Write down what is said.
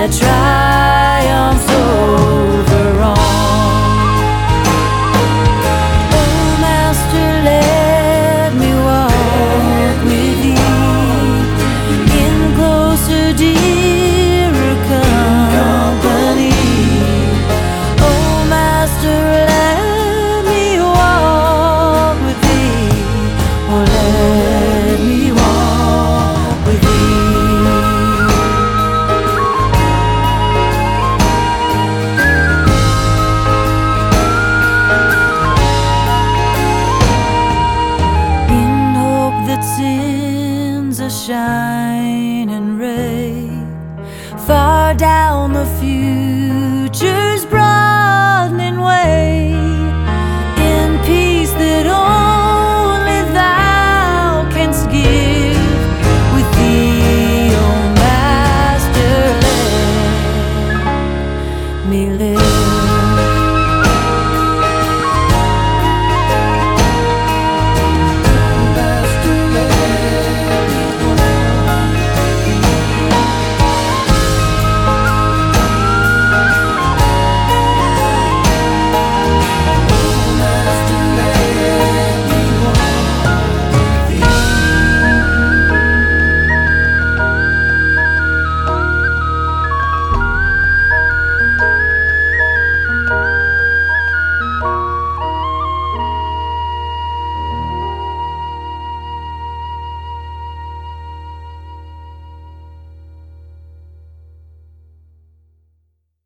that triumphs over all. Oh, Master, let me walk with thee in closer, dearer company. Oh, Master, let me walk with thee. Oh, let me walk with thee. Sin's a shining ray far down the future's broadening way.